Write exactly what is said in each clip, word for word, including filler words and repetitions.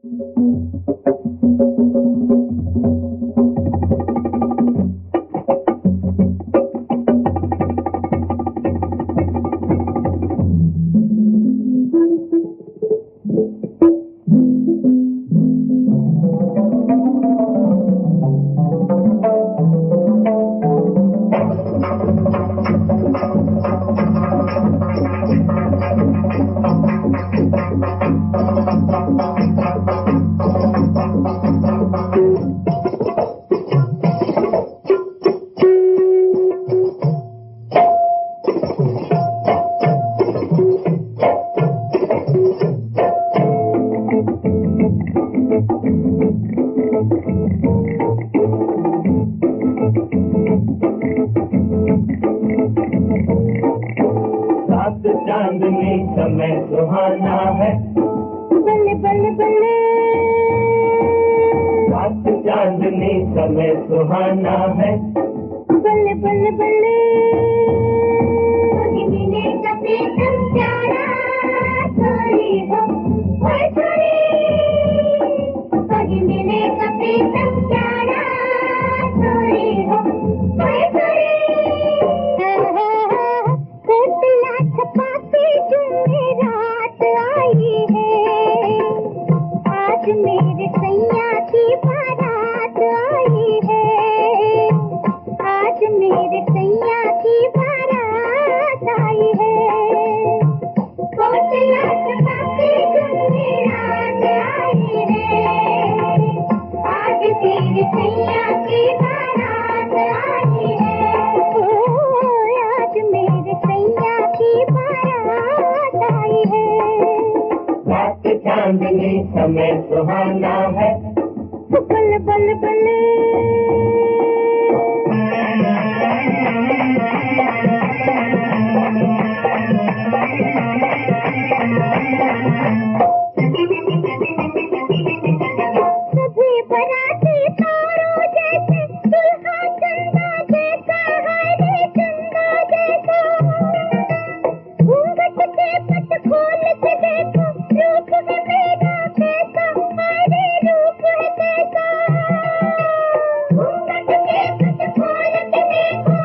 चांदनी समय सुहाना है, बल्ले बल्ले बल्ले। रात चांदनी समय सुहाना है, बल्ले बल्ले बल्ले। कभी मिले कभी तुम प्यारा छोरी हो, ओए छोरी। कभी मिले कभी तुम प्यारा छोरी हो, ओए छोरी। आज मेरे सैया की बारात आई है, आज मेरे सैया की बारात आई है। कोटला छपा के जुमेरात आई है, आज तेरे सैया की बारात आई है। ओ आज मेरे सैया की बारात आई है। रात चांदनी समय सुहाना है, बल्ले बल्ले बल्ले। सभी बराती तारों जैसे, दुल्हा चंदा जैसा है रे चंदा जैसा। घूंघट के पट खोल के देखो, रूप है मेरा कैसा, हरे रूप है कैसा। घूंघट के पट खोल के देखो,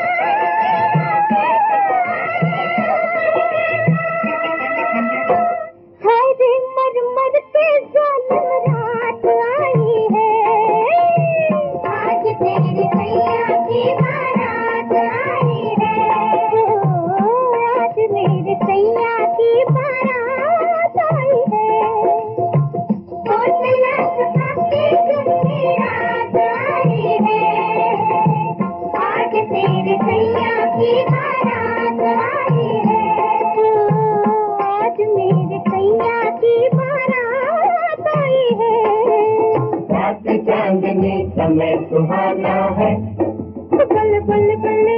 हरे मरमर के जालिम रात आई है, आज तेरी सैया की बारात आई है। आज मेरे सैया की बारात आई है। कोटला छपा के जुमेरात आई है, आज तेरे सैया की बारात आई है। आज मेरे सैया की बारात आई है। रात चांदनी समय सुहाना है, बल्ले बल्ले बल्ले।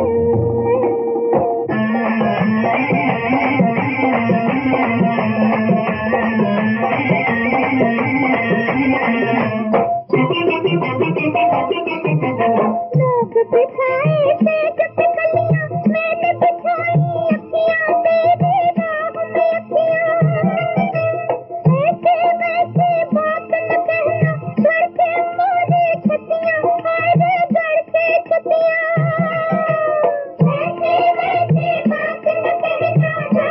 लोग बिछाए तेज पिकलियां, मैंने बिछाई अखियां तेरी राह में अखियां। ऐसे वैसे बात न कहना, लड़के मोरी छतियां, हाय रे लड़के छतियां। ऐसे वैसे बात न कहना,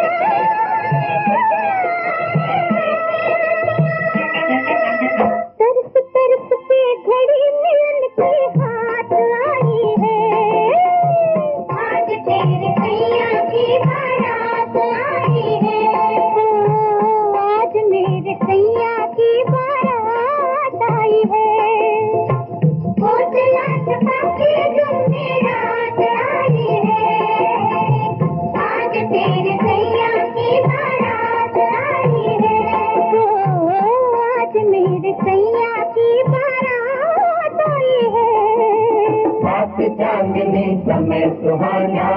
तरस तरस के घड़ी मिलन की हाथ आई है, आज तेरे सैया की बारात आई है। आज मेरे सैया की बारात आई है। कोटला छपा के जुमेरात आई है, आज तेरे सैया की बारात आई है। आज मेरे सैया की बारात आई है। रात चांदनी समय सुहाना